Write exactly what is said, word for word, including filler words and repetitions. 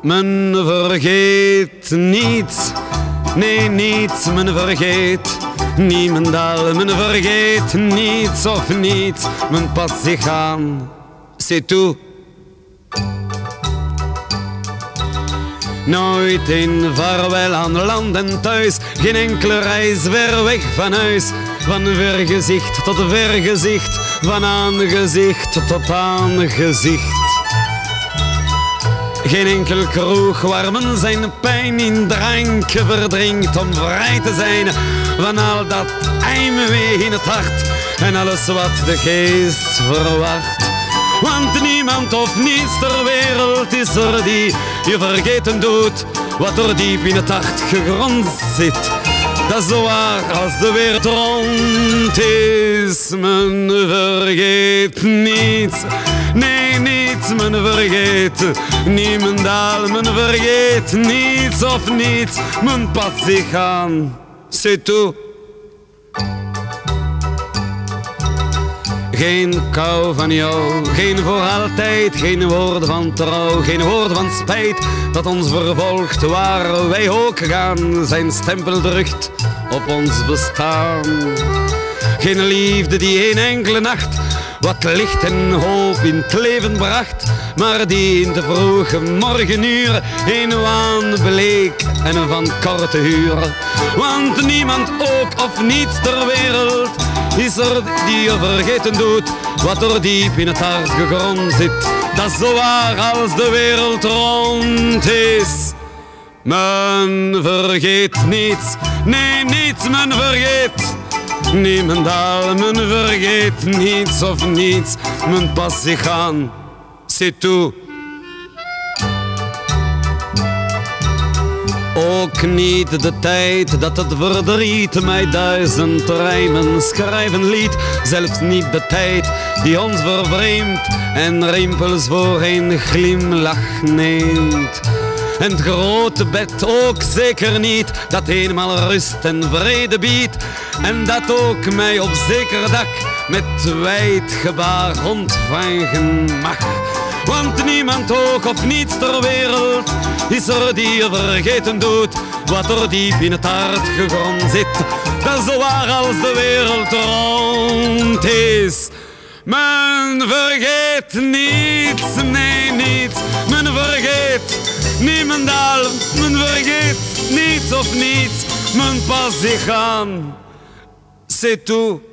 Men vergeet niets, nee niets, men vergeet niemendal. Men vergeet niets of niets, men past zich aan, c'est tout. Nooit een vaarwel aan land en thuis, geen enkele reis ver weg van huis. Van vergezicht tot vergezicht, van aangezicht tot aangezicht. Geen enkel kroeg waar men zijn pijn in drank verdrinkt om vrij te zijn van al dat heimwee in het hart en alles wat de geest verwacht. Want niemand of niets ter wereld is er die je vergeten doet wat er diep in het hart gegrond zit. Dat is zo waar als de wereld rond is. Men vergeet niets, nee niets, men vergeet niemendal. Men vergeet niets of niets, men past zich aan, c'est tout. Geen kou van jou, geen voor altijd, geen woord van trouw, geen woord van spijt dat ons vervolgt waar wij ook gaan, zijn stempel drukt op ons bestaan. Geen liefde die een enkele nacht wat licht en hoop in het leven bracht, maar die in de vroege morgenuren een waan bleek en van korte huur. Want niemand ook of niets ter wereld is er die je vergeten doet wat er diep in het hart gegrond zit. Dat is zo waar als de wereld rond is. Men vergeet niets, nee niets, men vergeet niemendal. Men vergeet niets of niets, men past zich aan, c'est tout. Ook niet de tijd dat het verdriet mij duizend rijmen schrijven liet. Zelfs niet de tijd die ons vervreemdt en rimpels voor een glimlach neemt. En het grote bed ook zeker niet, dat eenmaal rust en vrede biedt. En dat ook mij op zeker dak met wijd gebaar ontvangen mag. Want niemand ook of niets ter wereld is er die je vergeten doet wat er diep in het hart gegrond zit. Dat is zo waar als de wereld rond is. Men vergeet niets, nee niets, men vergeet niemendal. Men vergeet niets of niets, men past zich aan, c'est tout.